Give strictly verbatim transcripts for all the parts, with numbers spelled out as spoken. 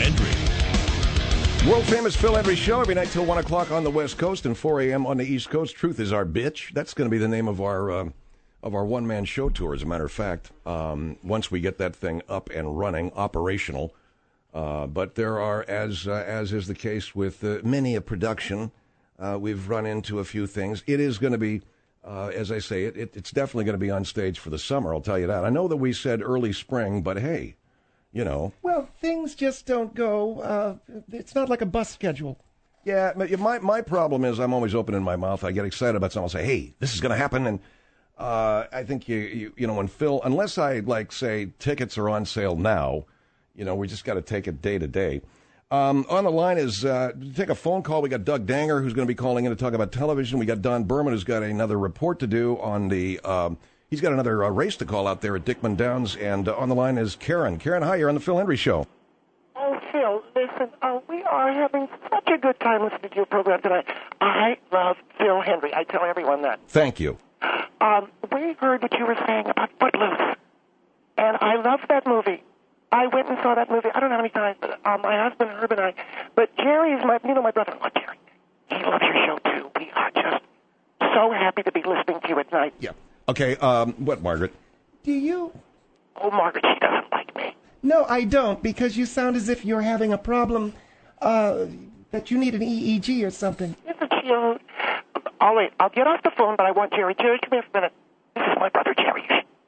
Hendrie. World famous Phil Hendrie Show every night till one o'clock on the West Coast and four a.m. on the East Coast. Truth is our bitch. That's going to be the name of our uh, of our one man show tour. As a matter of fact, um, once we get that thing up and running, operational. Uh, but there are, as uh, as is the case with uh, many a production, uh, we've run into a few things. It is going to be, uh, as I say, it, it it's definitely going to be on stage for the summer. I'll tell you that. I know that we said early spring, but hey, you know. Well, things just don't go. Uh, it's not like a bus schedule. Yeah, my my problem is I'm always opening my mouth. I get excited about something. I'll say, hey, this is going to happen, and uh, I think you, you you know when Phil, unless I like say tickets are on sale now. You know, we just got to take it day to day. Um, on the line is, uh, take a phone call. We got Doug Danger, who's going to be calling in to talk about television. We got Don Berman, who's got another report to do on the, um, he's got another uh, race to call out there at Dickman Downs. And uh, on the line is Karen. Karen, hi, you're on the Phil Hendrie Show. Oh, Phil, listen, uh, we are having such a good time listening to your program tonight. I love Phil Hendrie. I tell everyone that. Thank you. Um, we heard what you were saying about Footloose, and I love that movie. I went and saw that movie. I don't know how many times, but uh, my husband, Herb, and I. But Jerry is my, you know, my brother-in-law, Jerry. He loves your show, too. We are just so happy to be listening to you at night. Yeah. Okay, um, what, Margaret? Do you? Oh, Margaret, she doesn't like me. No, I don't, because you sound as if you're having a problem, uh, that you need an E E G or something. Isn't she? Uh, I'll wait. I'll get off the phone, but I want Jerry. Jerry, come here for a minute. This is my brother, Jerry.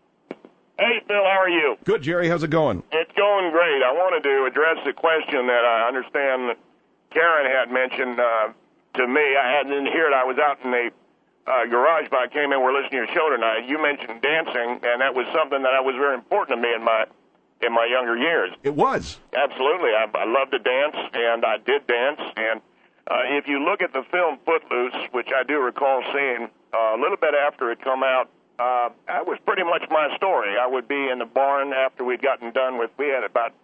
Hey, Phil, how are you? Good, Jerry. How's it going? It's going great. I wanted to address the question that I understand Karen had mentioned uh, to me. I hadn't hear it. I was out in the uh, garage, but I came in. We're listening to your show tonight. You mentioned dancing, and that was something that was very important to me in my in my younger years. It was. Absolutely. I, I love to dance, and I did dance. And uh, if you look at the film Footloose, which I do recall seeing uh, a little bit after it come out, Uh, that was pretty much my story. I would be in the barn after we'd gotten done with, we had about,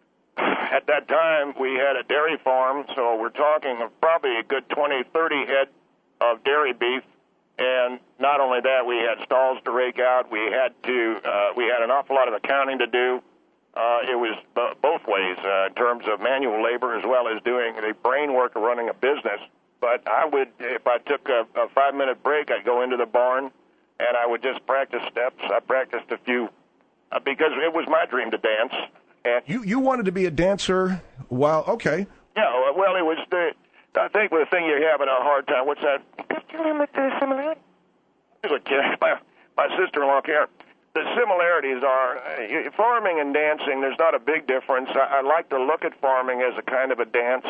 at that time, we had a dairy farm, so we're talking of probably a good twenty, thirty head of dairy beef. And not only that, we had stalls to rake out. We had to, uh, we had an awful lot of accounting to do. Uh, it was b- both ways uh, in terms of manual labor as well as doing the brain work of running a business. But I would, if I took a, a five-minute break, I'd go into the barn, and I would just practice steps. I practiced a few uh, because it was my dream to dance. And You you wanted to be a dancer while, okay. yeah, well, it was the, I think the thing you're having a hard time, what's that? With the similarity. My, my sister-in-law, Karen. The similarities are uh, farming and dancing, there's not a big difference. I, I like to look at farming as a kind of a dance.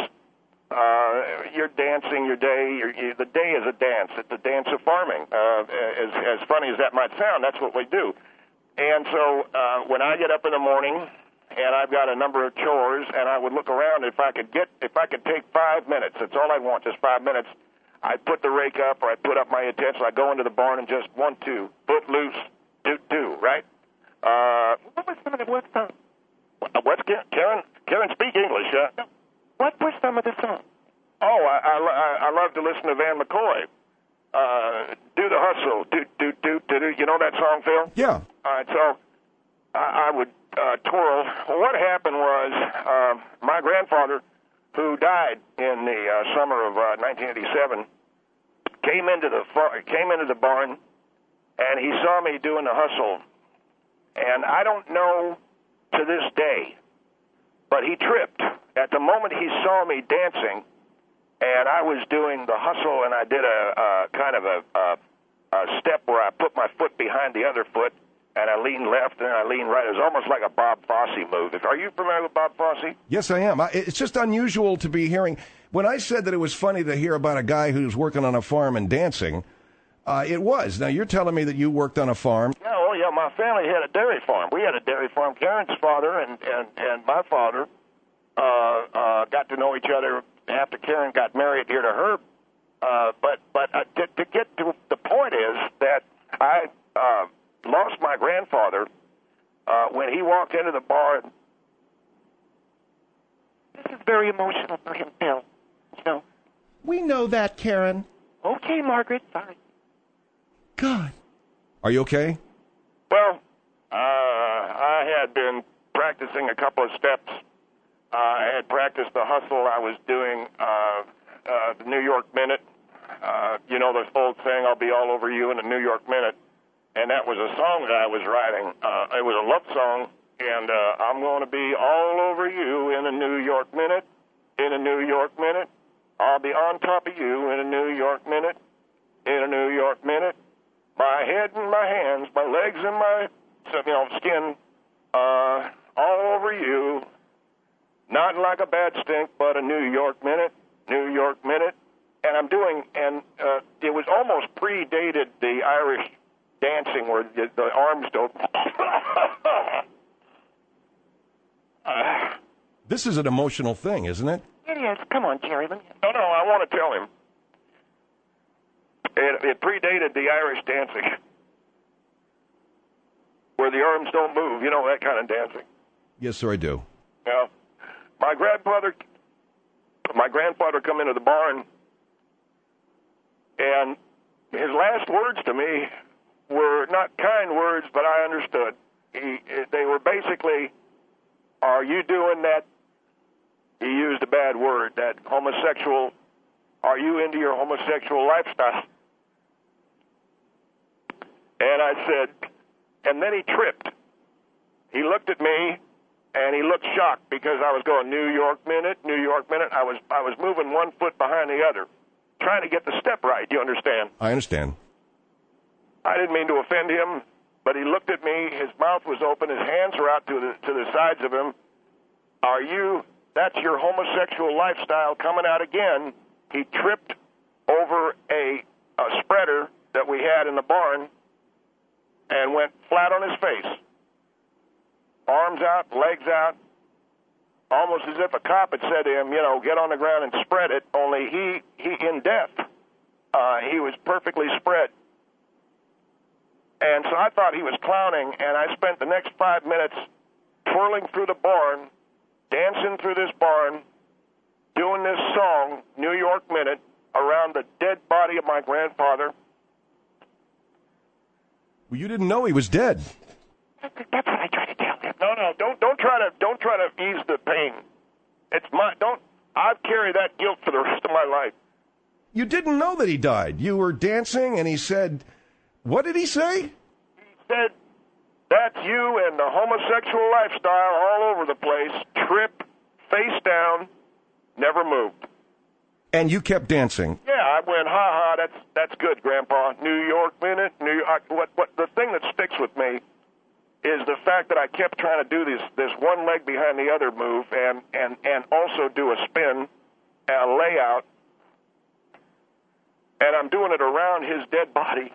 Uh, you're dancing your day. You're, you, the day is a dance. It's a dance of farming. Uh, as, as funny as that might sound, that's what we do. And so uh, when I get up in the morning and I've got a number of chores, and I would look around if I could get, if I could take five minutes. That's all I want, just five minutes. I put the rake up, or I put up my utensil. I go into the barn and just one, two, foot loose, do, do, right? Uh, What was some of the what song? what's Karen? Karen, speak English, huh? What was some of the song? Oh, I, I, I love to listen to Van McCoy. Uh, do the hustle, do, do, do, do, do. You know that song, Phil? Yeah. All right, so I, I would uh, twirl. Well, what happened was uh, my grandfather, who died in the uh, summer of uh, nineteen eighty-seven, came into the far, came into the barn, and he saw me doing the hustle. And I don't know to this day, but he tripped. At the moment he saw me dancing, and I was doing the hustle, and I did a, a kind of a, a, a step where I put my foot behind the other foot, and I leaned left, and I leaned right. It was almost like a Bob Fosse move. Are you familiar with Bob Fosse? Yes, I am. I, it's just unusual to be hearing. When I said that it was funny to hear about a guy who's working on a farm and dancing, uh, it was. Now, you're telling me that you worked on a farm. Yeah, oh, yeah, my family had a dairy farm. We had a dairy farm. Karen's father and, and, and my father uh, uh, got to know each other after Karen got married here to Herb. Uh, but but uh, to, to get to the point is that I uh, lost my grandfather uh, when he walked into the barn. This is very emotional for him, Bill. You know. We know that, Karen. Okay, Margaret. Sorry. God. Are you okay? Well, uh, I had been practicing a couple of steps Uh, I had practiced the hustle. I was doing uh, uh, the New York Minute. Uh, you know this old saying, I'll be all over you in a New York Minute. And that was a song that I was writing. Uh, it was a love song. And uh, I'm going to be all over you in a New York Minute, in a New York Minute. I'll be on top of you in a New York Minute, in a New York Minute. My head and my hands, my legs and my you know, skin, uh, all over you. Not like a bad stink, but a New York Minute, New York Minute. And I'm doing, and uh, it was almost predated the Irish dancing where the, the arms don't... Uh, this is an emotional thing, isn't it? It is. Come on, Jerry. Let me... No, no, I want to tell him. It, it predated the Irish dancing, where the arms don't move. You know, that kind of dancing. Yes, sir, I do. Yeah. My grandfather, my grandfather come into the barn, and his last words to me were not kind words, but I understood. He, they were basically... Are you doing that? He used a bad word, that homosexual. Are you into your homosexual lifestyle? And I said, and then he tripped. He looked at me, and he looked shocked because I was going New York Minute, New York Minute. I was I was moving one foot behind the other, trying to get the step right. You understand? I understand. I didn't mean to offend him. But he looked at me, his mouth was open, his hands were out to the, to the sides of him. Are you, that's your homosexual lifestyle coming out again. He tripped over a, a spreader that we had in the barn and went flat on his face. Arms out, legs out, almost as if a cop had said to him, you know, get on the ground and spread it, only he, he in death, uh, he was perfectly spread. And so I thought he was clowning, and I spent the next five minutes twirling through the barn, dancing through this barn, doing this song, New York Minute, around the dead body of my grandfather. Well, you didn't know he was dead. That's what I try to tell him. No, no, don't don't try to don't try to ease the pain. It's my don't. I've carried that guilt for the rest of my life. You didn't know that he died. You were dancing, and he said, what did he say? He said, that's you and the homosexual lifestyle all over the place. Trip, face down, never moved. And you kept dancing. Yeah, I went, ha ha, that's that's good, Grandpa. New York Minute, New York. What what the thing that sticks with me is the fact that I kept trying to do this this one leg behind the other move and and and also do a spin, a layout, and I'm doing it around his dead body.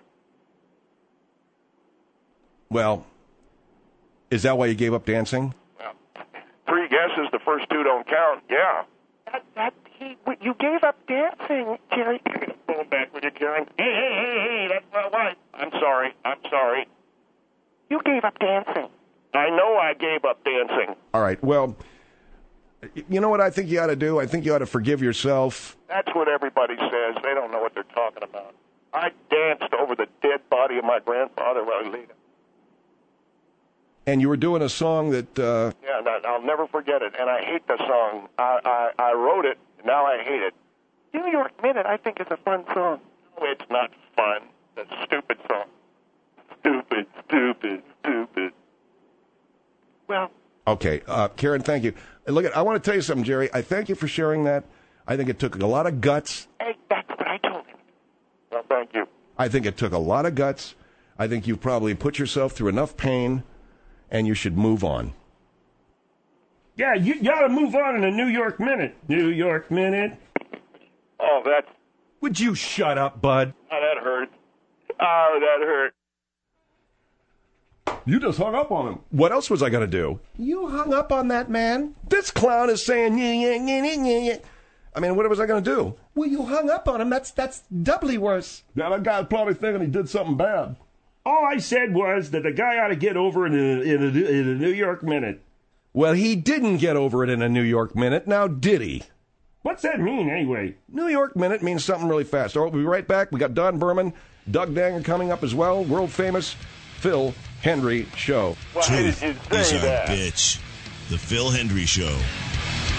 Well, is that why you gave up dancing? Well, three guesses, the first two don't count. Yeah. That, that, he, you gave up dancing, Jerry. Pull back with you, Jerry. Hey, hey, hey, hey, that's my wife. I'm sorry. I'm sorry. You gave up dancing. I know I gave up dancing. All right, well, you know what I think you ought to do? I think you ought to forgive yourself. That's what everybody says. They don't know what they're talking about. I danced over the dead body of my grandfather, Rosalita. And you were doing a song that... Uh... Yeah, that, I'll never forget it. And I hate the song. I, I, I wrote it. Now I hate it. New York Minute, I think, is a fun song. No, it's not fun. It's a stupid song. Stupid, stupid, stupid. Well... Okay, uh, Karen, thank you. Look, I want to tell you something, Jerry. I thank you for sharing that. I think it took a lot of guts. Hey, that's what I told him. Well, thank you. I think it took a lot of guts. I think you've probably put yourself through enough pain, and you should move on. Yeah, you got to move on in a New York Minute. New York Minute. Oh, that's... Would you shut up, bud? Oh, that hurt. Oh, that hurt. You just hung up on him. What else was I going to do? You hung up on that man. This clown is saying, yeah, yeah, yeah, yeah, yeah. I mean, what was I going to do? Well, you hung up on him. That's that's doubly worse. Now, that guy's probably thinking he did something bad. All I said was that the guy ought to get over it in a, in a, in a New York Minute. Well, he didn't get over it in a New York Minute. Now, did he? What's that mean, anyway? New York Minute means something really fast. All right, we'll be right back. We got Don Berman, Doug Danger coming up as well. World famous Phil Hendrie Show. Why did you say is our that? bitch. The Phil Hendrie Show.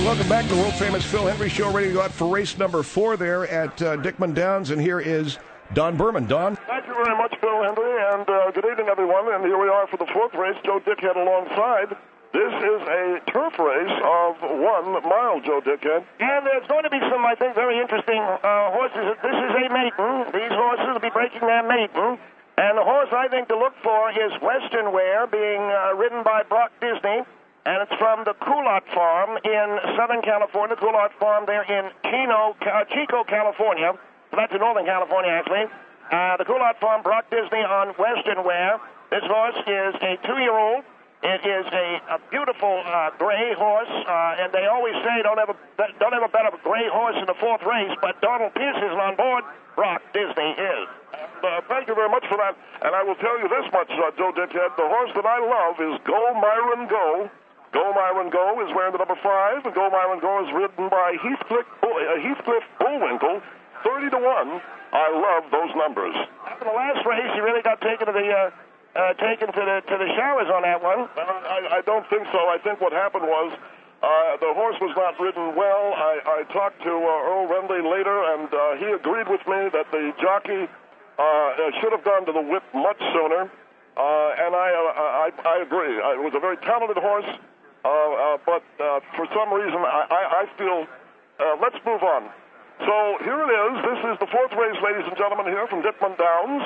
Welcome back to the world-famous Phil Hendry Show, ready to go out for race number four there at uh, Dickman Downs, and here is Don Berman. Don? Thank you very much, Phil Hendry, and uh, good evening, everyone. And here we are for the fourth race, Joe Dickhead alongside. This is a turf race of one mile, Joe Dickhead. And there's going to be some, I think, very interesting uh, horses. This is a maiden. These horses will be breaking their maiden. And the horse I think to look for is Western Wear, being uh, ridden by Brock Disney. And it's from the Coulot Farm in Southern California. Coulot Farm there in Chino, uh, Chico, California. So that's in Northern California, actually. Uh, the Coulot Farm, Brock Disney on Western Wear. This horse is a two-year-old. It is a, a beautiful uh, gray horse, uh, and they always say don't ever don't ever bet a gray horse in the fourth race, but Donald Pierce isn't on board. Brock Disney is. Uh, thank you very much for that. And I will tell you this much, uh, Joe Dickhead. The horse that I love is Go Myron Go. Go Myron Go is wearing the number five, and Go Myron Go is ridden by Heathcliff, uh, Heathcliff Bullwinkle, thirty to one. I love those numbers. After the last race, he really got taken to the... Uh, Uh, taken to the to the showers on that one. Uh, I, I don't think so. I think what happened was uh, the horse was not ridden well. I, I talked to uh, Earl Rendley later, and uh, he agreed with me that the jockey uh, should have gone to the whip much sooner. Uh, and I, uh, I I agree. It was a very talented horse, uh, uh, but uh, for some reason I, I, I feel. Uh, let's move on. So here it is. This is the fourth race, ladies and gentlemen, here from Dickman Downs.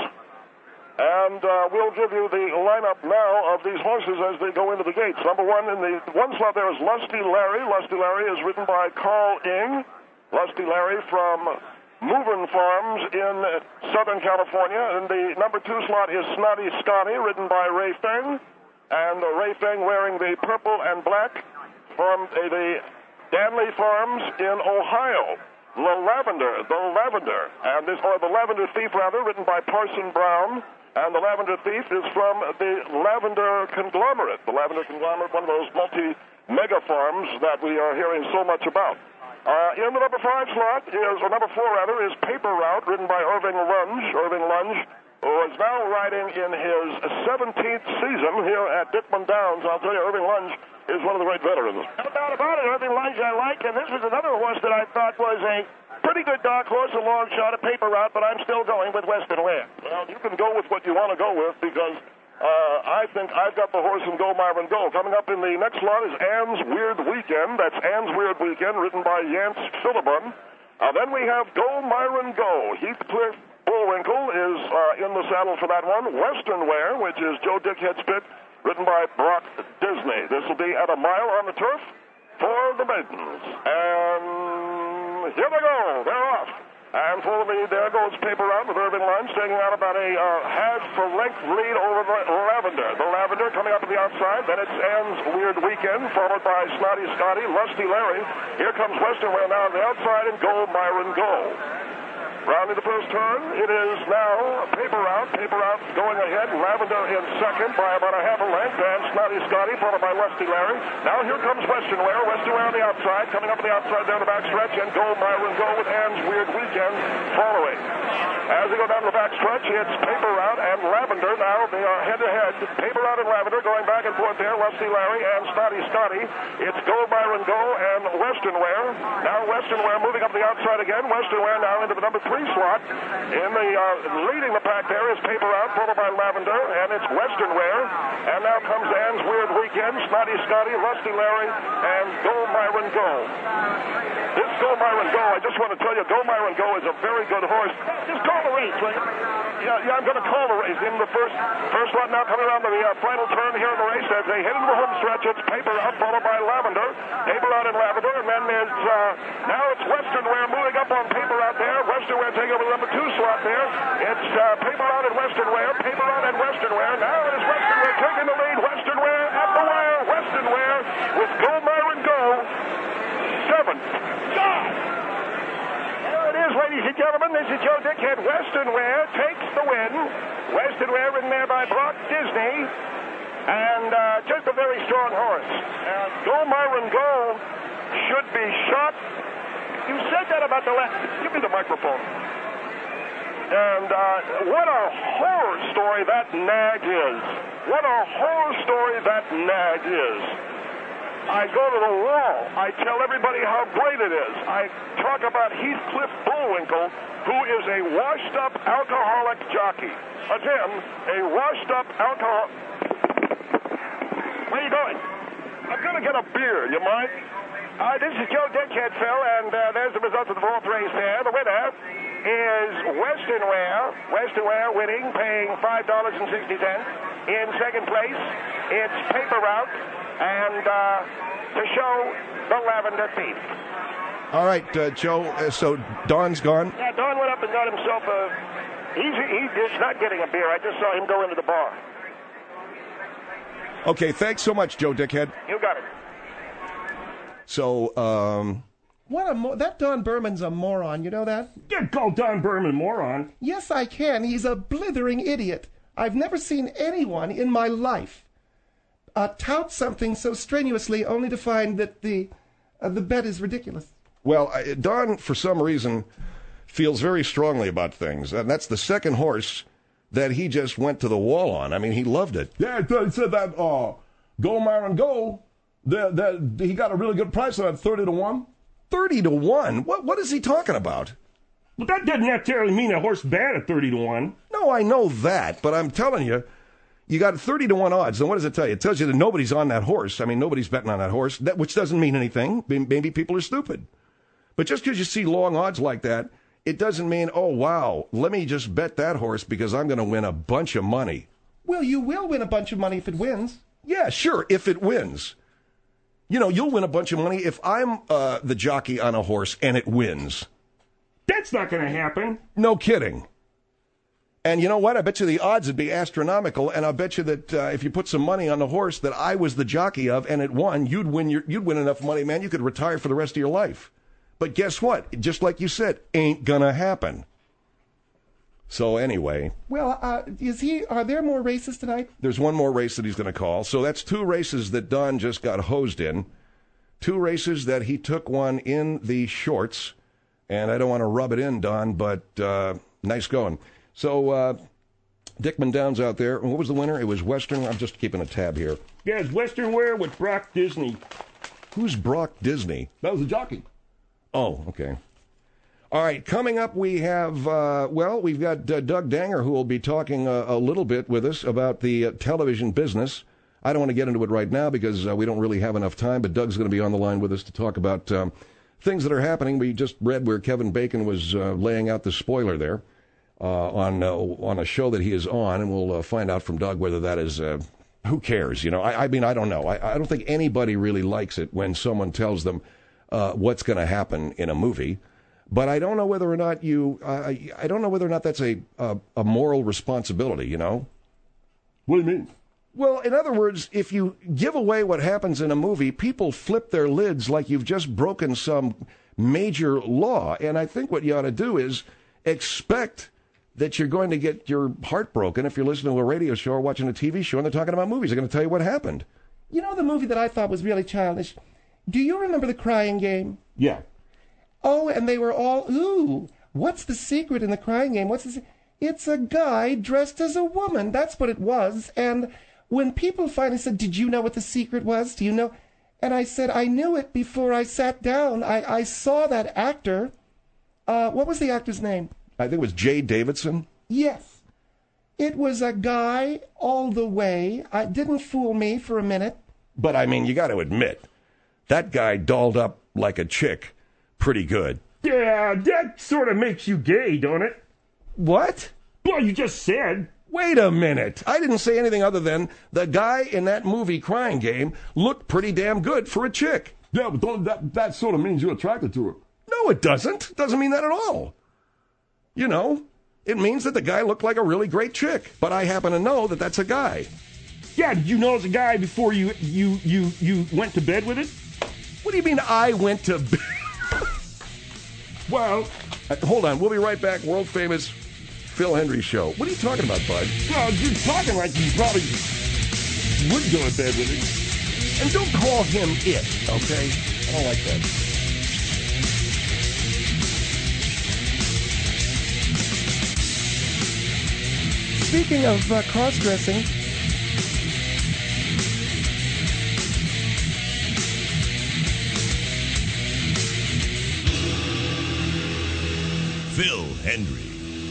And uh, we'll give you the lineup now of these horses as they go into the gates. Number one, in the one slot there is Lusty Larry. Lusty Larry is ridden by Carl Ing. Lusty Larry from Movern Farms in Southern California. In the number two slot is Snotty Scotty, ridden by Ray Feng. And uh, Ray Feng wearing the purple and black from uh, the Danley Farms in Ohio. The Lavender, the Lavender, and this, or the Lavender Thief, rather, ridden by Parson Brown. And the Lavender Thief is from the Lavender Conglomerate. The Lavender Conglomerate, one of those multi-mega farms that we are hearing so much about. Uh, in the number five slot is, or number four rather, is Paper Route, ridden by Irving Lunge. Irving Lunge, who is now riding in his seventeenth season here at Dickman Downs. I'll tell you, Irving Lunge is one of the great veterans. No doubt about it. Irving Lunge I like, and this was another horse that I thought was a pretty good dark horse, a long shot, a Paper Route, but I'm still going with Western Wear. Well, you can go with what you want to go with, because uh, I think I've got the horse in Go Myron Go. Coming up in the next slot is Anne's Weird Weekend. That's Anne's Weird Weekend, ridden by Yance Philibun. Uh, then we have Go Myron Go. Heathcliff Bullwinkle is uh, in the saddle for that one. Western Wear, which is Joe Dickhead's pick, ridden by Brock Disney. This will be at a mile on the turf for the maidens. And here they go. They're off. And for the lead, there goes Paper Route with Irving Lunge, taking out about a uh, half-length lead over the Lavender. The Lavender coming up to the outside. Then it's Anne's Weird Weekend, followed by Snotty Scotty, Lusty Larry. Here comes Western Wear now on the outside, and Go Myron Go. Rounding the first turn, it is now Paper Route. Paper Route going ahead. Lavender in second by about a half a length. And Snotty Scotty followed by Lusty Larry. Now here comes Western Wear. Western Wear on the outside. Coming up on the outside down the backstretch. And Go Myron Go with Anne's Weird Weekend following. As they go down the backstretch, it's Paper Route and Lavender. Now they are head-to-head. Paper Route and Lavender going back and forth there. Lusty Larry and Snotty Scotty. It's Go Myron Go and Western Wear. Now Western Wear moving up the outside again. Western Wear now into the number three slot. In the uh, leading the pack there is Paper Route, followed by Lavender, and it's Western Wear. And now comes Anne's Weird Weekend, Snotty Scotty, Lusty Larry, and Go Myron Go. This Go Myron Go, I just want to tell you, Go Myron Go is a very good horse. Just call the race, will you? Yeah, yeah, I'm going to call the race. In the first first lot now coming around to the uh, final turn here in the race as they head into the home stretch. It's Paper Route, followed by Lavender. Paper Route and Lavender, and then there's uh, now it's Western Wear moving up on Paper Route there. Western Wear taking over the number two slot there. It's uh, Paper Route and Western Wear. Paper Route and Western Wear. Now it is Western Wear taking the lead. Western Wear at the wire. Western Wear with Go Myron Go. Seventh. God! There it is, ladies and gentlemen. This is Joe Dickhead. Western Wear takes the win. Western Wear ridden there by Brock Disney. And uh, just a very strong horse. And Go Myron Go should be shot. You said that about the left. Give me the microphone. And uh, what a horror story that nag is. What a horror story that nag is. I go to the wall. I tell everybody how great it is. I talk about Heathcliff Bullwinkle, who is a washed-up alcoholic jockey. Again, a washed-up alcohol... Where are you going? I'm going to get a beer, you mind? Uh, this is Joe Dickhead, Phil, and uh, there's the results of the fourth race there. The winner is Western Wear. Western Wear winning, paying five dollars and sixty cents. In second place, it's Paper Route, and uh, to show the Lavender Thief. All right, uh, Joe, uh, so Don's gone? Yeah, Don went up and got himself a... He's, he's not getting a beer. I just saw him go into the bar. Okay, thanks so much, Joe Dickhead. You got it. So, um... What a mo- that Don Berman's a moron, you know that? You call Don Berman moron. Yes, I can. He's a blithering idiot. I've never seen anyone in my life uh, tout something so strenuously only to find that the uh, the bet is ridiculous. Well, I, Don, for some reason, feels very strongly about things, and that's the second horse that he just went to the wall on. I mean, he loved it. Yeah, he said that uh, Go Myron Go, that, that he got a really good price on that, thirty to one. thirty to one? What, what is he talking about? But that doesn't necessarily mean a horse bad at thirty to one. No, I know that, but I'm telling you, you got thirty to one odds. Then what does it tell you? It tells you that nobody's on that horse. I mean, nobody's betting on that horse, that, which doesn't mean anything. Maybe people are stupid. But just because you see long odds like that, it doesn't mean, oh, wow, let me just bet that horse because I'm going to win a bunch of money. Well, you will win a bunch of money if it wins. Yeah, sure, if it wins. You know, you'll win a bunch of money if I'm uh, the jockey on a horse and it wins. That's not going to happen. No kidding. And you know what? I bet you the odds would be astronomical, and I'll bet you that uh, if you put some money on the horse that I was the jockey of and it won, you'd win your, you'd win enough money, man, you could retire for the rest of your life. But guess what? Just like you said, ain't gonna happen. So anyway. Well, uh, is he? Are there more races tonight? There's one more race that he's going to call. So that's two races that Don just got hosed in. Two races that he took one in the shorts. And I don't want to rub it in, Don, but uh, nice going. So uh, Dickman Downs out there. What was the winner? It was Western. I'm just keeping a tab here. Yeah, it's Western Wear with Brock Disney. Who's Brock Disney? That was a jockey. Oh, okay. All right, coming up we have, uh, well, we've got uh, Doug Danger, who will be talking uh, a little bit with us about the uh, television business. I don't want to get into it right now because uh, we don't really have enough time, but Doug's going to be on the line with us to talk about um, things that are happening. We just read where Kevin Bacon was uh, laying out the spoiler there uh, on uh, on a show that he is on, and we'll uh, find out from Doug whether that is, uh, who cares, you know? I, I mean, I don't know. I, I don't think anybody really likes it when someone tells them uh, what's going to happen in a movie. But I don't know whether or not you, uh, I don't know whether or not that's a, a a moral responsibility, you know? What do you mean? Well, in other words, if you give away what happens in a movie, people flip their lids like you've just broken some major law. And I think what you ought to do is expect that you're going to get your heart broken if you're listening to a radio show or watching a T V show and they're talking about movies. They're going to tell you what happened. You know the movie that I thought was really childish? Do you remember The Crying Game? Yeah. Oh, and they were all, ooh, what's the secret in The Crying Game? What's the se-? It's a guy dressed as a woman. That's what it was. And when people finally said, did you know what the secret was? Do you know? And I said, I knew it before I sat down. I, I saw that actor. Uh, what was the actor's name? I think it was Jay Davidson. Yes. It was a guy all the way. I didn't fool me for a minute. But, I mean, you got to admit, that guy dolled up like a chick pretty good. Yeah, that sort of makes you gay, don't it? What? Well, you just said. Wait a minute. I didn't say anything other than the guy in that movie Crying Game looked pretty damn good for a chick. Yeah, but don't, that, that sort of means you're attracted to her. No, it doesn't. It doesn't mean that at all. You know, it means that the guy looked like a really great chick. But I happen to know that that's a guy. Yeah, did you know it's a guy before you, you, you, you went to bed with it? What do you mean I went to bed? Well, uh, hold on. We'll be right back. World famous Phil Hendry Show. What are you talking about, bud? Well, you're talking like you probably would go to bed with it. And don't call him it, okay? I don't like that. Speaking of uh, cross-dressing, Phil Hendrie.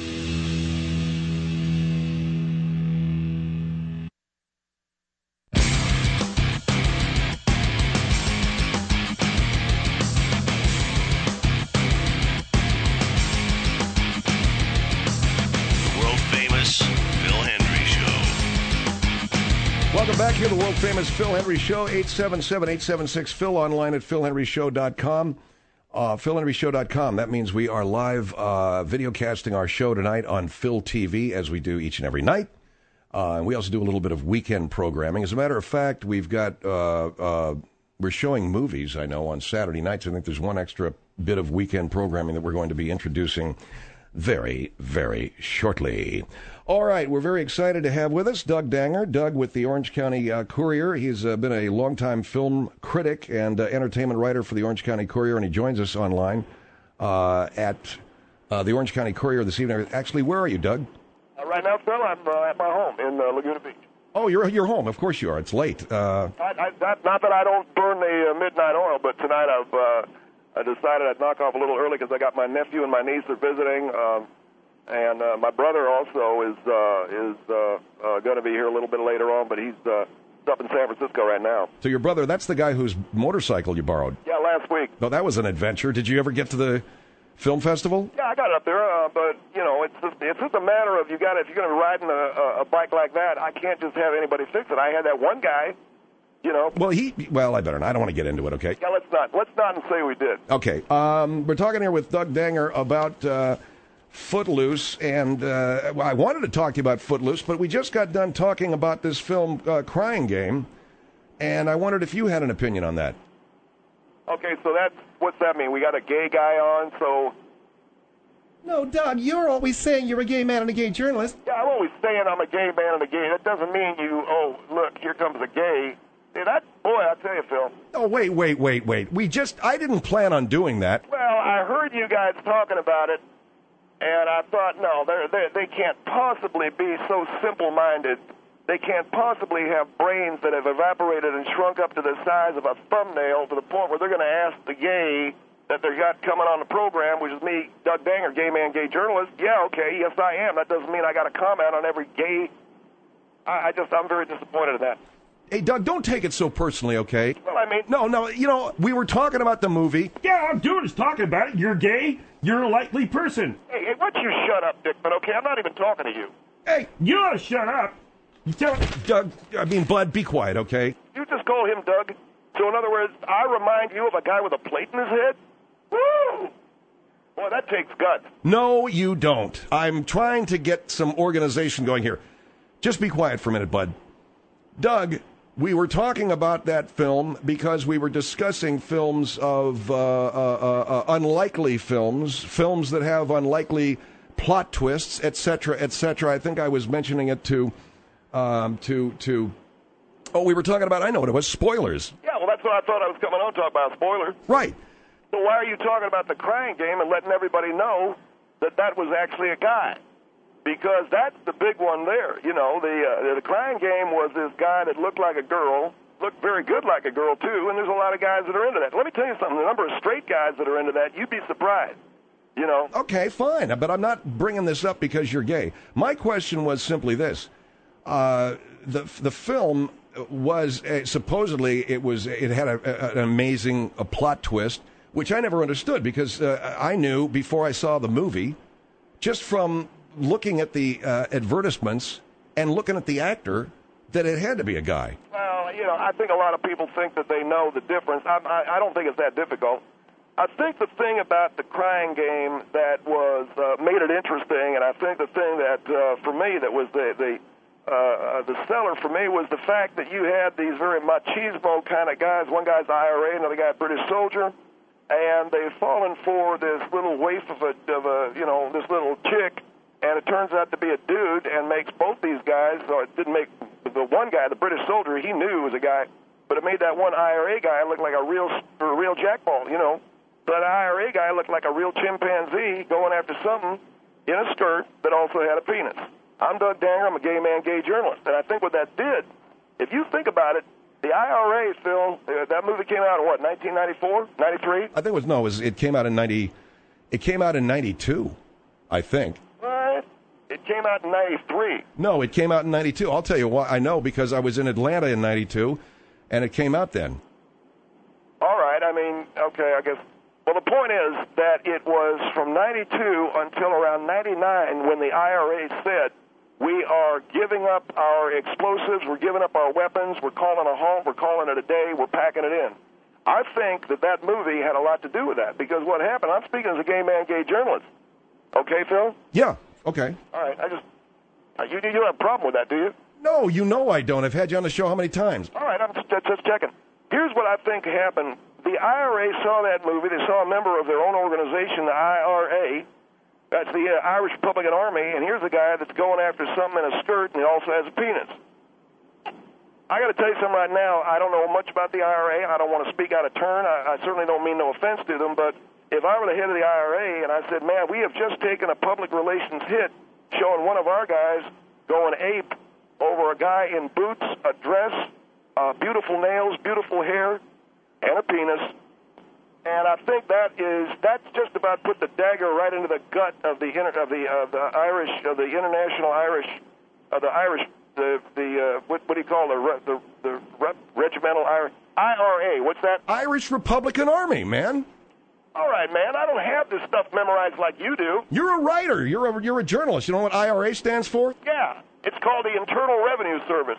Welcome back here to the world-famous Phil Hendrie Show, eight seven seven, eight seven six, Phil, online at phil hendrie show dot com. Uh, phil hendrie show dot com. That means we are live uh, video casting our show tonight on Phil T V, as we do each and every night. Uh, and we also do a little bit of weekend programming. As a matter of fact, we've got, uh, uh, we're showing movies, I know, on Saturday nights. I think there's one extra bit of weekend programming that we're going to be introducing very, very shortly. All right, we're very excited to have with us Doug Danger. Doug with the Orange County uh, Courier. He's uh, been a longtime film critic and uh, entertainment writer for the Orange County Courier, and he joins us online uh, at uh, the Orange County Courier this evening. Actually, where are you, Doug? Uh, right now, Phil, I'm uh, at my home in uh, Laguna Beach. Oh, you're you're home. Of course you are. It's late. Uh, I, I, not, not that I don't burn the uh, midnight oil, but tonight I've uh, I decided I'd knock off a little early because I got my nephew and my niece are visiting. Um, And uh, my brother also is uh, is uh, uh, going to be here a little bit later on, but he's uh, up in San Francisco right now. So your brother, that's the guy whose motorcycle you borrowed? Yeah, last week. No, that was an adventure. Did you ever get to the film festival? Yeah, I got up there, uh, but you know, it's just, it's just a matter of you got if you're going to be riding a, a bike like that, I can't just have anybody fix it. I had that one guy. You know. Well, he. Well, I better not. I don't want to get into it. Okay. Yeah, let's not. Let's not and say we did. Okay. Um, we're talking here with Doug Danger about uh, Footloose, and uh, well, I wanted to talk to you about Footloose, but we just got done talking about this film, uh, Crying Game, and I wondered if you had an opinion on that. Okay, so that's what's that mean? We got a gay guy on, so. No, Doug, you're always saying you're a gay man and a gay journalist. Yeah, I'm always saying I'm a gay man and a gay. That doesn't mean you. Oh, look, here comes a gay. Hey, that, boy, I tell you, Phil. Oh, wait, wait, wait, wait. We just, I didn't plan on doing that. Well, I heard you guys talking about it, and I thought, no, they're, they're, they can't possibly be so simple-minded. They can't possibly have brains that have evaporated and shrunk up to the size of a thumbnail to the point where they're going to ask the gay that they got coming on the program, which is me, Doug Danger, gay man, gay journalist. Yeah, okay, yes, I am. That doesn't mean I got to comment on every gay. I, I just, I'm very disappointed in that. Hey, Doug, don't take it so personally, okay? Well, I mean... No, no, you know, we were talking about the movie. Yeah, all I'm doing is talking about it. You're gay. You're a likely person. Hey, hey, why don't you shut up, Dickman, okay? I'm not even talking to you. Hey! You ought to shut up. You tell Doug, I mean, Bud, be quiet, okay? You just call him Doug. So, in other words, I remind you of a guy with a plate in his head? Woo! Boy, that takes guts. No, you don't. I'm trying to get some organization going here. Just be quiet for a minute, Bud. Doug... We were talking about that film because we were discussing films of uh, uh, uh, unlikely films, films that have unlikely plot twists, et cetera, et cetera. I think I was mentioning it to, um, to, to. Oh, we were talking about. I know what it was. Spoilers. Yeah, well, that's what I thought I was coming on to talk about. Spoilers. Right. So why are you talking about the Crying Game and letting everybody know that that was actually a guy? Because that's the big one there. You know, the uh, the Crying Game was this guy that looked like a girl, looked very good like a girl, too, and there's a lot of guys that are into that. Let me tell you something. The number of straight guys that are into that, you'd be surprised. You know? Okay, fine. But I'm not bringing this up because you're gay. My question was simply this. Uh, the the film was, uh, supposedly, it was it had a, a, an amazing a plot twist, which I never understood because uh, I knew before I saw the movie, just from looking at the uh, advertisements and looking at the actor, that it had to be a guy. Well, you know, I think a lot of people think that they know the difference. I, I, I don't think it's that difficult. I think the thing about the Crying Game that was uh, made it interesting, and I think the thing that, uh, for me, that was the the, uh, the seller for me was the fact that you had these very machismo kind of guys. One guy's I R A, another guy British soldier, and they've fallen for this little waif of a, of a you know, this little chick. And it turns out to be a dude and makes both these guys, so it didn't make the one guy, the British soldier, he knew he was a guy, but it made that one I R A guy look like a real a real jackball, you know. So that I R A guy looked like a real chimpanzee going after something in a skirt that also had a penis. I'm Doug Danger. I'm a gay man, gay journalist. And I think what that did, if you think about it, the I R A, Phil, uh, that movie came out in what, nineteen ninety-four, ninety-three? I think it was, no, it, was, it came out in ninety, it came out in ninety-two. I think. What? It came out in ninety-three. No, it came out in ninety-two. I'll tell you why. I know because I was in Atlanta in ninety-two, and it came out then. All right. I mean, okay, I guess. Well, the point is that it was from ninety-two until around ninety-nine when the I R A said, we are giving up our explosives, we're giving up our weapons, we're calling a halt, we're calling it a day, we're packing it in. I think that that movie had a lot to do with that because what happened, I'm speaking as a gay man, gay journalist. Okay, Phil? Yeah, okay. All right, I just, uh, you, you don't have a problem with that, do you? No, you know I don't. I've had you on the show how many times? All right, I'm just, just checking. Here's what I think happened. The I R A saw that movie. They saw a member of their own organization, the I R A. That's the uh, Irish Republican Army, and here's a guy that's going after something in a skirt, and he also has a penis. I got to tell you something right now. I don't know much about the I R A. I don't want to speak out of turn. I, I certainly don't mean no offense to them, but if I were the head of the I R A and I said, man, we have just taken a public relations hit showing one of our guys going ape over a guy in boots, a dress, uh, beautiful nails, beautiful hair, and a penis. And I think that is that's just about put the dagger right into the gut of the inter, of the of the Irish of the international Irish of the Irish the the uh, what what do you call the the the regimental I R A? What's that? Irish Republican Army, man. All right, man. I don't have this stuff memorized like you do. You're a writer. You're a you're a journalist. You know what I R A stands for? Yeah, it's called the Internal Revenue Service.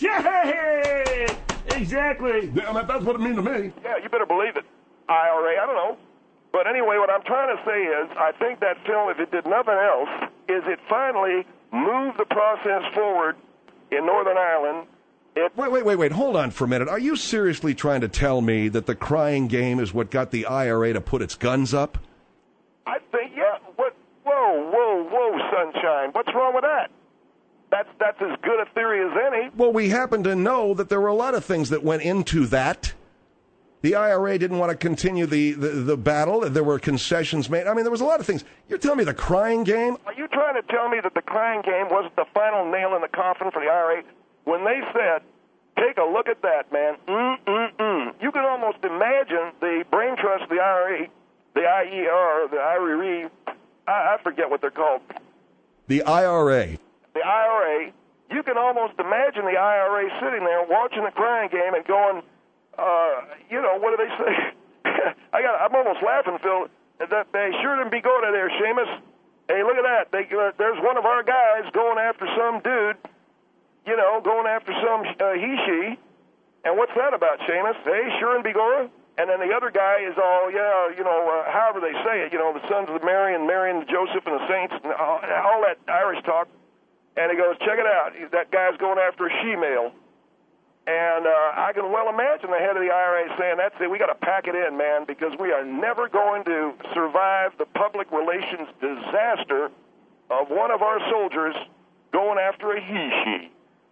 Yeah, exactly. Yeah, that's what it means to me. Yeah, you better believe it. I R A, I don't know. But anyway, what I'm trying to say is I think that film, if it did nothing else, is it finally moved the process forward in Northern Ireland. It, wait, wait, wait, wait. Hold on for a minute. Are you seriously trying to tell me that the crying game is what got the I R A to put its guns up? I think, yeah. What? Whoa, whoa, whoa, sunshine. What's wrong with that? That's, that's as good a theory as any. Well, we happen to know that there were a lot of things that went into that. The I R A didn't want to continue the, the, the battle. There were concessions made. I mean, there was a lot of things. You're telling me the crying game? Are you trying to tell me that the crying game wasn't the final nail in the coffin for the I R A? When they said, take a look at that, man, mm-mm-mm, you can almost imagine the brain trust of the I R A, the I E R, the I R E, I, I forget what they're called. The I R A. The I R A, you can almost imagine the I R A sitting there watching the crying game and going, Uh, you know, what do they say? I got. I'm almost laughing, Phil. That they sure didn't be going there, Seamus. Hey, look at that. They, uh, there's one of our guys going after some dude. You know, going after some uh, he/she. And what's that about, Seamus? Hey, sure and begorra. And then the other guy is all, yeah, you know, uh, however they say it. You know, the sons of Mary and Mary and Joseph and the saints and all, all that Irish talk. And he goes, check it out. That guy's going after a she-male. And uh, I can well imagine the head of the I R A saying, that's it, we got to pack it in, man, because we are never going to survive the public relations disaster of one of our soldiers going after a he-she.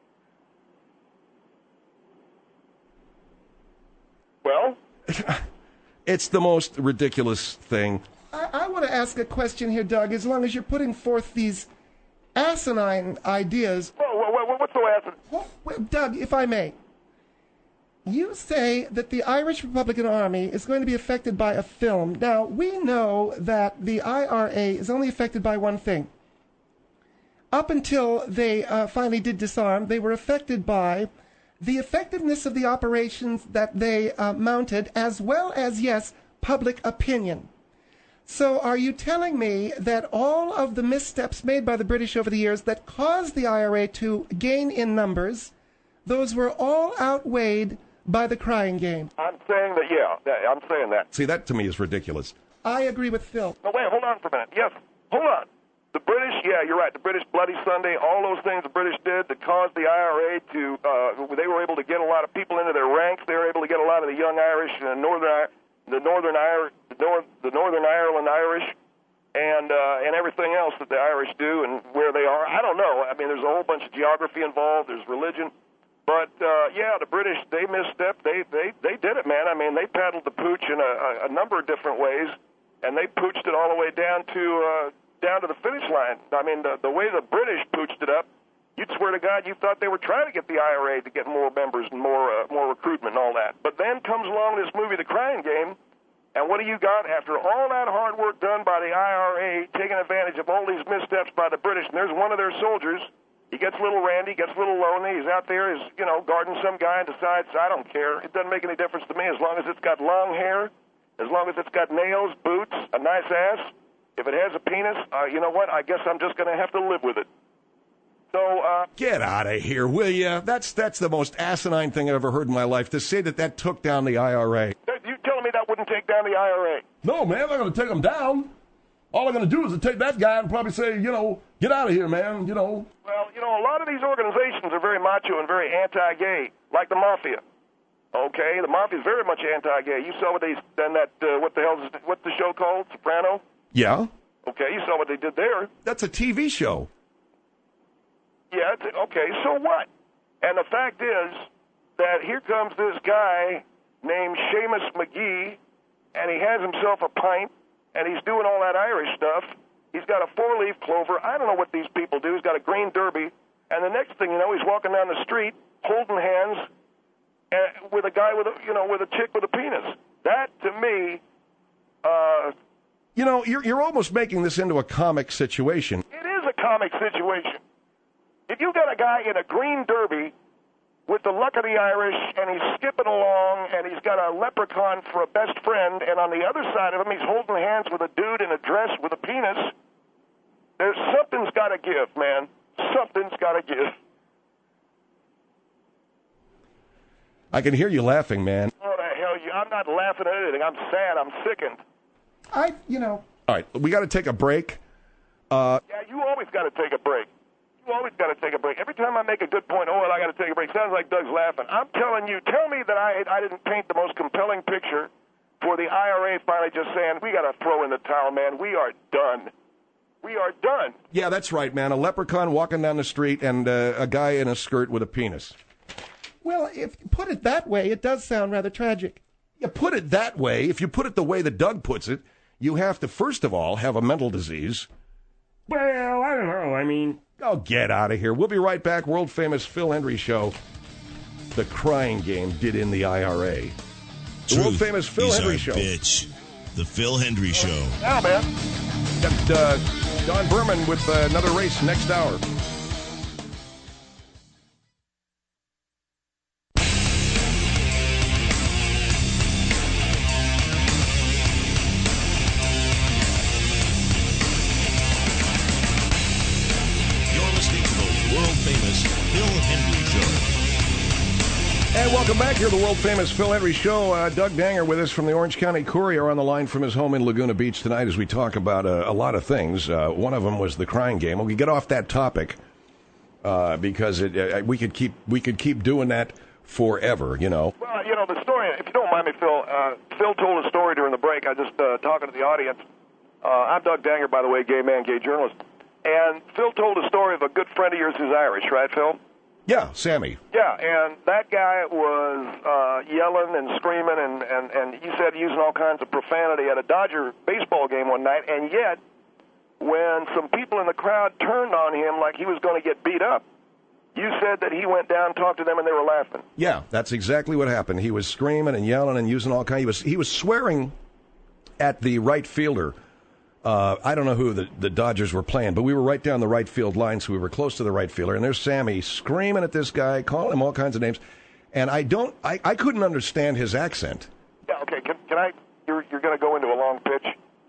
Well? It's the most ridiculous thing. I, I want to ask a question here, Doug, as long as you're putting forth these asinine ideas. Whoa, whoa, whoa, what's so asinine? Well, well, Doug, if I may. You say that the Irish Republican Army is going to be affected by a film. Now, we know that the I R A is only affected by one thing. Up until they uh, finally did disarm, they were affected by the effectiveness of the operations that they uh, mounted, as well as, yes, public opinion. So are you telling me that all of the missteps made by the British over the years that caused the I R A to gain in numbers, those were all outweighed by the crying game? I'm saying that, yeah, yeah, I'm saying that. See, that to me is ridiculous. I agree with Phil. No, wait, hold on for a minute. Yes, hold on. The British, yeah, you're right. The British Bloody Sunday, all those things the British did that caused the I R A to, uh, they were able to get a lot of people into their ranks. They were able to get a lot of the young Irish and Northern, the Northern Irish, the, North, the Northern Ireland Irish, and uh, and everything else that the Irish do and where they are. I don't know. I mean, there's a whole bunch of geography involved. There's religion. But, uh, yeah, the British, they misstepped. They, they, they did it, man. I mean, they paddled the pooch in a, a number of different ways, and they pooched it all the way down to uh, down to the finish line. I mean, the, the way the British pooched it up, you'd swear to God you thought they were trying to get the I R A to get more members and more uh, more recruitment and all that. But then comes along this movie, The Crying Game, And what do you got? After all that hard work done by the I R A, taking advantage of all these missteps by the British, and there's one of their soldiers, he gets a little randy, gets a little lonely, he's out there, he's, you know, guarding some guy and decides, I don't care. It doesn't make any difference to me as long as it's got long hair, as long as it's got nails, boots, a nice ass. If it has a penis, uh, you know what? I guess I'm just going to have to live with it. So, uh... Get out of here, will you? That's that's the most asinine thing I've ever heard in my life, to say that that took down the I R A. You telling me that wouldn't take down the I R A? No, man, they're going to take them down. All they're going to do is to take that guy and probably say, you know, get out of here, man, you know. Well, you know, a lot of these organizations are very macho and very anti-gay, like the Mafia. Okay, the Mafia is very much anti-gay. You saw what they done that, uh, what the hell is, what's the show called, Soprano? Yeah. Okay, you saw what they did there. That's a T V show. Yeah, it's, okay, so what? And the fact is that here comes this guy named Seamus McGee, and he has himself a pint, and he's doing all that Irish stuff. He's got a four-leaf clover. I don't know what these people do. He's got a green derby. And the next thing you know, he's walking down the street holding hands uh, with a guy with a, you know, with a chick with a penis. That, to me, uh... You know, you're, you're almost making this into a comic situation. It is a comic situation. If you got a guy in a green derby with the luck of the Irish, and he's skipping along, and he's got a leprechaun for a best friend, and on the other side of him, he's holding hands with a dude in a dress with a penis, there's something's got to give, man. Something's got to give. I can hear you laughing, man. Oh, the hell, you, I'm not laughing at anything. I'm sad. I'm sickened. I, you know. All right, we got to take a break. Uh, yeah, you always got to take a break. You always got to take a break. Every time I make a good point, oh, well, I got to take a break. Sounds like Doug's laughing. I'm telling you, tell me that I I didn't paint the most compelling picture for the I R A finally just saying, we got to throw in the towel, man. We are done. We are done. Yeah, that's right, man. A leprechaun walking down the street and uh, a guy in a skirt with a penis. Well, if you put it that way, it does sound rather tragic. You put it that way. If you put it the way that Doug puts it, you have to, first of all, have a mental disease. Well, I don't know. I mean... Oh, get out of here. We'll be right back. World-famous Phil Hendrie Show. The Crying Game did in the I R A. The world-famous Phil Hendrie Show. Bitch. The Phil Hendrie Show. Now, man. Got uh, Don Berman with uh, another race next hour. And welcome back here to the world-famous Phil Hendrie Show. Uh, Doug Danger with us from the Orange County Courier on the line from his home in Laguna Beach tonight as we talk about uh, a lot of things. Uh, one of them was the Crying Game. We get off that topic uh, because it, uh, we could keep we could keep doing that forever, you know. Well, you know, the story, if you don't mind me, Phil, uh, Phil told a story during the break. I just uh, talking to the audience. Uh, I'm Doug Danger, by the way, gay man, gay journalist. And Phil told a story of a good friend of yours who's Irish, right, Phil? Yeah, Sammy. Yeah, and that guy was uh, yelling and screaming, and, and, and he said using all kinds of profanity at a Dodger baseball game one night, and yet when some people in the crowd turned on him like he was going to get beat up, you said that he went down, talked to them, and they were laughing. Yeah, that's exactly what happened. He was screaming and yelling and using all kinds. He was he was swearing at the right fielder. Uh, I don't know who the, the Dodgers were playing, but we were right down the right field line, so we were close to the right fielder. And there's Sammy screaming at this guy, calling him all kinds of names. And I don't, I, I couldn't understand his accent. Yeah, okay. Can, can I? You're you're going to go into a long pitch.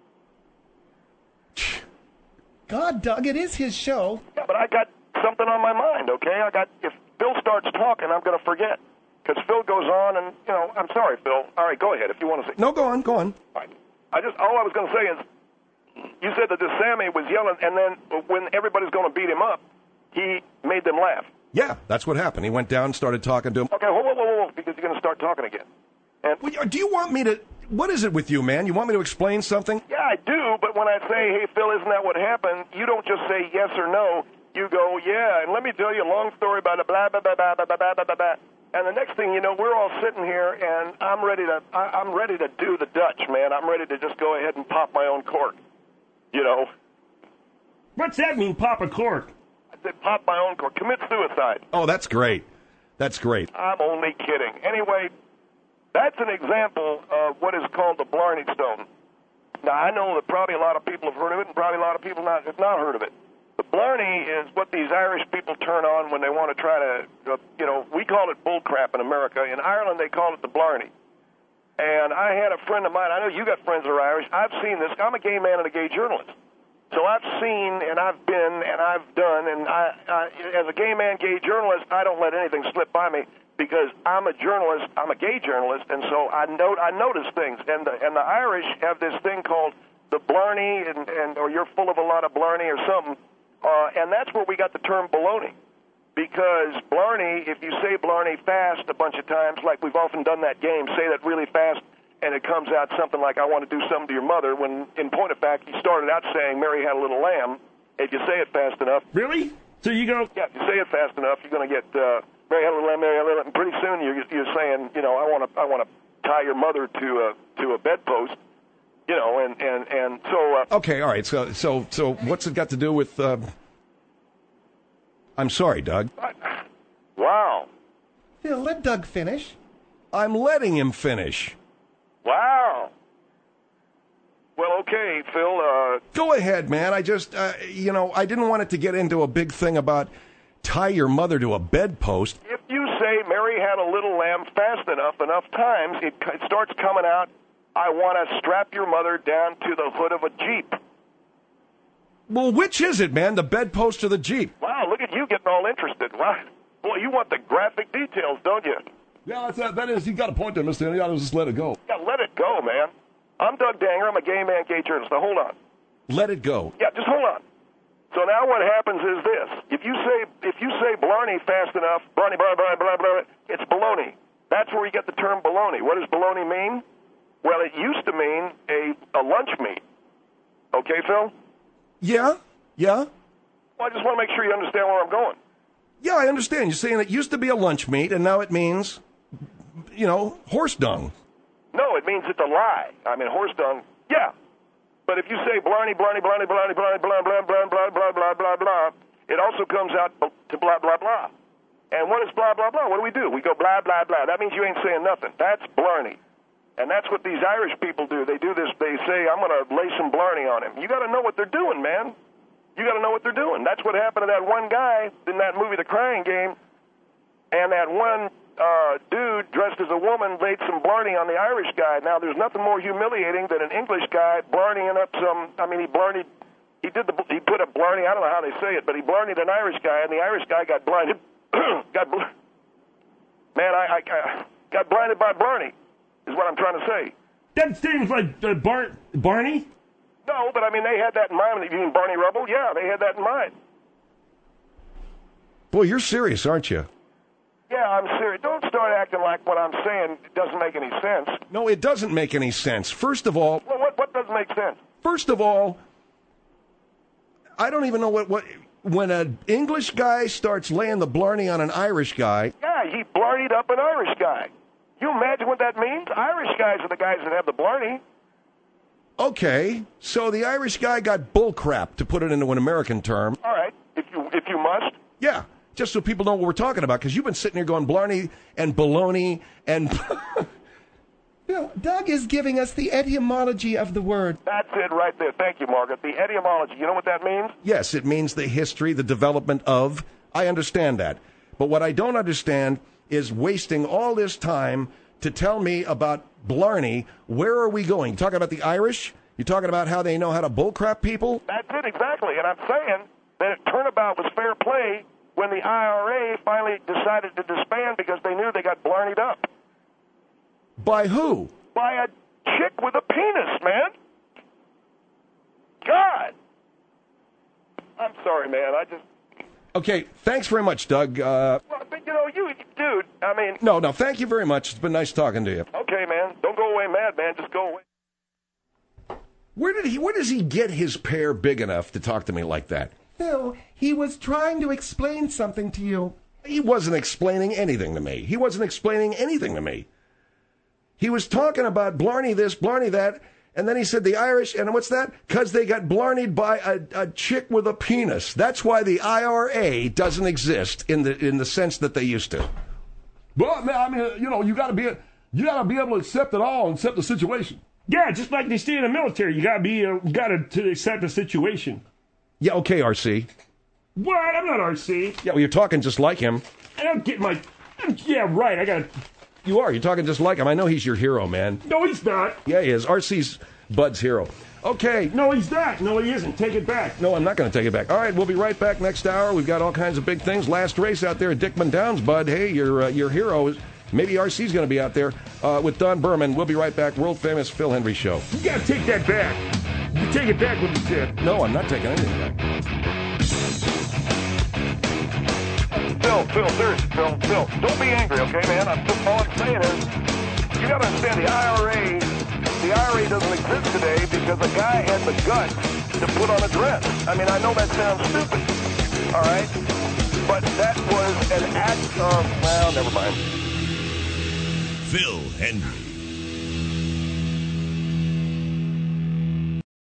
God, Doug, it is his show. Yeah, but I got something on my mind. Okay, I got. If Phil starts talking, I'm going to forget because Phil goes on, and you know, I'm sorry, Phil. All right, go ahead if you want to say. No, go on, go on. Fine. I just all I was going to say is. You said that this Sammy was yelling, and then when everybody's going to beat him up, he made them laugh. Yeah, that's what happened. He went down, started talking to him. Okay, whoa, whoa, whoa, whoa, because you're going to start talking again. And well, do you want me to... What is it with you, man? You want me to explain something? Yeah, I do, but when I say, hey, Phil, isn't that what happened, you don't just say yes or no. You go, yeah, and let me tell you a long story about a blah, blah, blah, blah, blah, blah, blah, blah, blah. And the next thing you know, we're all sitting here, and I'm ready to I, I'm ready to do the Dutch, man. I'm ready to just go ahead and pop my own cork. You know. What's that mean, pop a cork? I said pop my own cork. Commit suicide. Oh, that's great. That's great. I'm only kidding. Anyway, That's an example of what is called the Blarney Stone. Now, I know that probably a lot of people have heard of it, and probably a lot of people not, have not heard of it. The Blarney is what these Irish people turn on when they want to try to, uh, you know, we call it bullcrap in America. In Ireland, they call it the Blarney. And I had a friend of mine, I know you got friends that are Irish. I've seen this. I'm a gay man and a gay journalist. So I've seen and I've been and I've done, and I, I, as a gay man, gay journalist, I don't let anything slip by me because I'm a journalist, I'm a gay journalist, and so I note I notice things. And the and the Irish have this thing called the Blarney, and, and or you're full of a lot of Blarney or something, uh, and that's where we got the term baloney. Because Blarney, if you say Blarney fast a bunch of times, like we've often done that game, say that really fast, and it comes out something like, I want to do something to your mother, when in point of fact, he started out saying Mary had a little lamb. If you say it fast enough. Really? So you go... Yeah, if you say it fast enough, you're going to get uh, Mary had a little lamb, Mary had a little lamb, and pretty soon you're, you're saying, you know, I want to I want to tie your mother to a, to a bedpost, you know, and, and, and so... Uh, okay, all right, so, so, so what's it got to do with... Uh... I'm sorry, Doug. Wow. Phil, let Doug finish. I'm letting him finish. Wow. Well, okay, Phil. Uh, Go ahead, man. I just, uh, you know, I didn't want it to get into a big thing about tie your mother to a bedpost. If you say Mary had a little lamb fast enough, enough times, it, it starts coming out, I want to strap your mother down to the hood of a Jeep. Well, which is it, man? The bedpost or the Jeep? Wow, look at you getting all interested. Wow. Boy, you want the graphic details, don't you? Yeah, that's, that, that is, you got a point there, Mister You got to just let it go. Yeah, let it go, man. I'm Doug Danger. I'm a gay man, gay journalist. Now, hold on. Let it go. Yeah, just hold on. So now what happens is this. If you say if you say Blarney fast enough, Blarney, blah, blah, blah, blah, it's baloney. That's where you get the term baloney. What does baloney mean? Well, it used to mean a, a lunch meat. Okay, Phil? Yeah? Yeah? Well, I just want to make sure you understand where I'm going. Yeah, I understand. You're saying it used to be a lunch meat, and now it means, you know, horse dung. No, it means it's a lie. I mean, horse dung, yeah. But if you say Blarney, Blarney, Blarney, Blarney, Blarney, blah, blah, blah, blah, blah, blah, blah, blah, it also comes out to blah, blah, blah. And what is blah, blah, blah? What do we do? We go blah, blah, blah. That means you ain't saying nothing. That's Blarney. And that's what these Irish people do. They do this. They say, I'm going to lay some Blarney on him. You got to know what they're doing, man. You got to know what they're doing. That's what happened to that one guy in that movie, The Crying Game, and that one uh, dude dressed as a woman laid some Blarney on the Irish guy. Now, there's nothing more humiliating than an English guy Blarneying up some, I mean, he Blarneyed, he did the, he put a Blarney, I don't know how they say it, but he Blarneyed an Irish guy, and the Irish guy got blinded, got, bl- man, I, I, I got blinded by Blarney, is what I'm trying to say. That seems like uh, Bar- Barney? No, but I mean, they had that in mind. You mean Barney Rubble? Yeah, they had that in mind. Boy, you're serious, aren't you? Yeah, I'm serious. Don't start acting like what I'm saying doesn't make any sense. No, it doesn't make any sense. First of all... Well, what, what doesn't make sense? First of all, I don't even know what... what when an English guy starts laying the Blarney on an Irish guy... Yeah, he Blarneyed up an Irish guy. You imagine what that means? Irish guys are the guys that have the Blarney. Okay, so the Irish guy got bullcrap, to put it into an American term. All right, if you if you must. Yeah, just so people know what we're talking about, because you've been sitting here going Blarney and baloney and... Bill, Doug is giving us the etymology of the word. That's it right there. Thank you, Margaret. The etymology. You know what that means? Yes, it means the history, the development of. I understand that. But what I don't understand is wasting all this time to tell me about Blarney. Where are we going? You talking about the Irish? You talking about how they know how to bullcrap people? That's it, exactly. And I'm saying that turnabout was fair play when the I R A finally decided to disband because they knew they got Blarneyed up. By who? By a chick with a penis, man. God. I'm sorry, man. I just... Okay, thanks very much, Doug. Uh, well, but, you know, you, dude, I mean... No, no, thank you very much. It's been nice talking to you. Okay, man. Don't go away mad, man. Just go away. Where did he? Where does he get his pear big enough to talk to me like that? Phil, he was trying to explain something to you. He wasn't explaining anything to me. He wasn't explaining anything to me. He was talking about Blarney this, Blarney that, and then he said the Irish, and what's that? Because they got Blarneyed by a, a chick with a penis. That's why the I R A doesn't exist in the in the sense that they used to. But, man, I mean, you know, you got to be... You got to be able to accept it all and accept the situation. Yeah, just like they say in the military, you gotta be, uh, gotta to accept the situation. Yeah, okay, R C. What? I'm not R C. Yeah, well, you're talking just like him. I don't get my. Yeah, right. I got. You are. You're talking just like him. I know he's your hero, man. No, he's not. Yeah, he is. R C's Bud's hero. Okay. No, he's not. No, he isn't. Take it back. No, I'm not going to take it back. All right, we'll be right back next hour. We've got all kinds of big things. Last race out there at Dickman Downs, Bud. Hey, your uh, your hero is. Maybe R C's going to be out there uh, with Don Berman. We'll be right back. World famous Phil Hendry Show. You got to take that back. You take it back what you said. No, I'm not taking anything back. Phil, Phil, seriously, Phil, Phil, don't be angry, okay, man? I'm just all I'm saying is, you got to understand the I R A. The I R A doesn't exist today because a guy had the guts to put on a dress. I mean, I know that sounds stupid, all right, but that was an act of, well, never mind. Phil Hendry.